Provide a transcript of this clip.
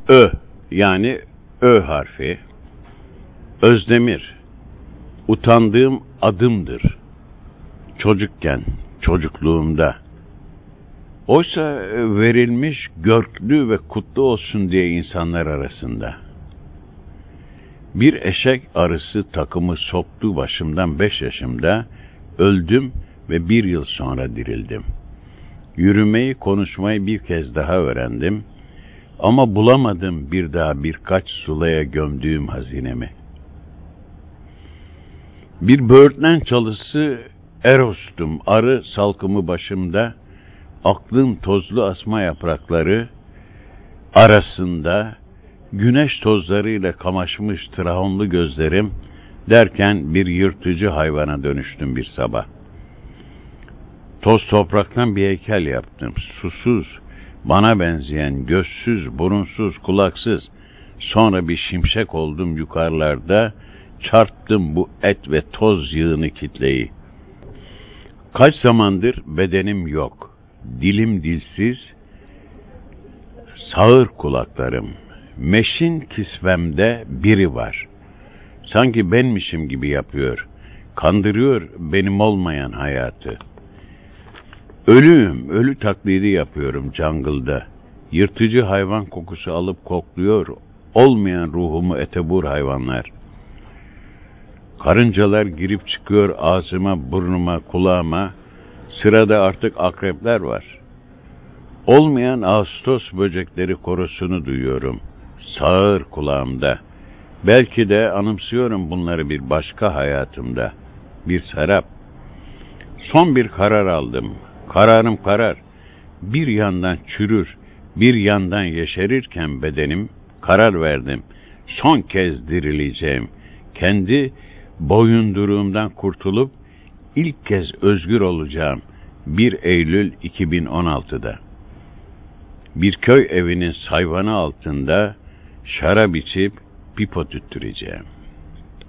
Ö yani Ö harfi. Özdemir. Utandığım adımdır. Çocukken, çocukluğumda. Oysa verilmiş görklü ve kutlu olsun diye insanlar arasında. Bir eşek arısı takımı soktu başımdan 5 yaşımda, öldüm ve 1 yıl sonra dirildim. Yürümeyi, konuşmayı bir kez daha öğrendim. Ama bulamadım bir daha birkaç sulaya gömdüğüm hazinemi. Bir böğürtlen çalısı Eros'tum, arı salkımı başımda, aklın tozlu asma yaprakları arasında, güneş tozlarıyla kamaşmış trahonlu gözlerim derken bir yırtıcı hayvana dönüştüm bir sabah. Toz topraktan bir heykel yaptım, susuz, bana benzeyen, gözsüz, burunsuz, kulaksız. Sonra bir şimşek oldum yukarılarda, çarptım bu et ve toz yığını kitleyi. Kaç zamandır bedenim yok, dilim dilsiz, sağır kulaklarım, meşin kisvemde biri var. Sanki benmişim gibi yapıyor, kandırıyor benim olmayan hayatı. Ölüyüm, ölü taklidi yapıyorum jungle'da. Yırtıcı hayvan kokusu alıp kokluyor, olmayan ruhumu etebur hayvanlar. Karıncalar girip çıkıyor ağzıma, burnuma, kulağıma. Sırada artık akrepler var. Olmayan Ağustos böcekleri korusunu duyuyorum. Sağır kulağımda. Belki de anımsıyorum bunları bir başka hayatımda. Bir serap. Son bir karar aldım. Kararım karar. Bir yandan çürür, bir yandan yeşerirken bedenim, karar verdim. Son kez dirileceğim. Kendi boyunduruğumdan kurtulup ilk kez özgür olacağım. 1 Eylül 2016'da. Bir köy evinin sayvanı altında şarap içip pipo tüttüreceğim.